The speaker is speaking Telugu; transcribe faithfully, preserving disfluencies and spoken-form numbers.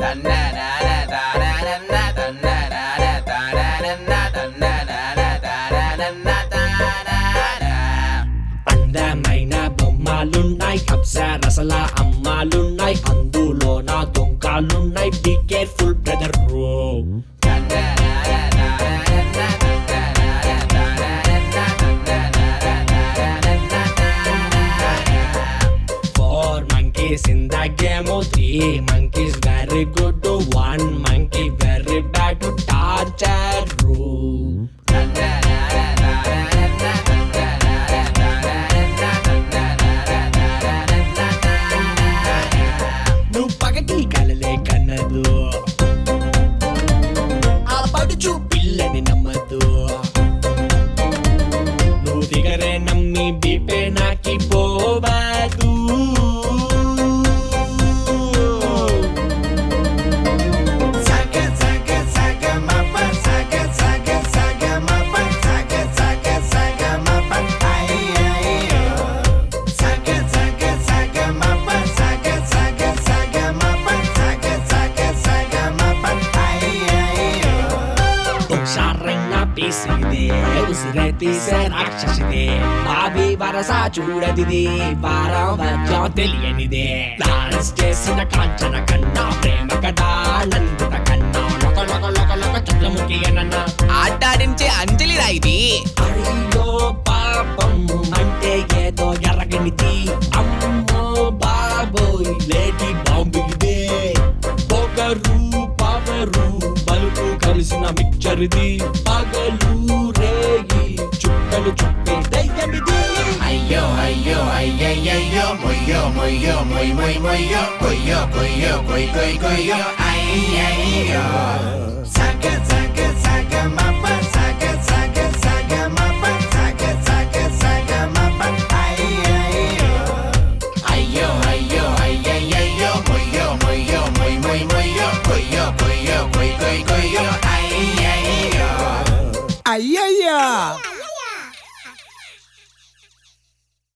అందమైన బొమ్మలున్నాయి, అప్సరసల అమ్మాలున్నాయి, అందులోన దొంగలున్నాయి. Be careful brother bro. Four monkeys in the game, three monkeys very good, one monkey very bad to torture room. నువ్వు పగటి కలలే కన్నదు, ఆ పడుచు పిల్లని నమ్మదు. నువ్వు ఫిగరే నమ్మి బీపే నాకి పోవదు. ಹುಷಾರನ್ನ ಬೀಸಿದೆ, ಉಸಿರೆ ತೀಸೆ ರಾಕ್ಷಸಿದೆ, ಬಾವಿ ವರಸ చూడదిది, పారవత్యం తెలియనిదే. డాన్స్ చేసిన కాంచన కన్నా, ప్రేమ కదా నందిత కన్నా, లొక లొక లొక లొక చంద్రముఖి అన్న ఆటాడించే అంజలి రా ఇది. అయ్యో పాపం అంటే ఏదో ఎరగనిది, అమ్మో బాబోయ్ లేడీ బాంబు ఇదే. పొగరు పవరు బలుపు కలిసిన మిక్చర్ది, పగలు రేగి చుక్కలు చుట్టే దయ్యమిది. అయ్యో అయ్యో అయ్యయ్యో మొయ్యో మొయ్యో మొయ్ మొయ్ మొయ్యో కొయ్యో కొయ్యో కొయ్ కొయ్ కొయ్యో అయ్యయ్యో. సగ సగ సగ మప సగ సగ సగ మప సగ సగ సగ మప అయ్యయ్యో. అయ్యో అయ్యో అయ్యయ్యో మొయ్యో మొయ్యో మొయ్ మొయ్ మొయ్యో కొయ్యో కొయ్యో కొయ్ కొయ్ కొయ్యో అయ్యయ్యో. అయ్యయ్యో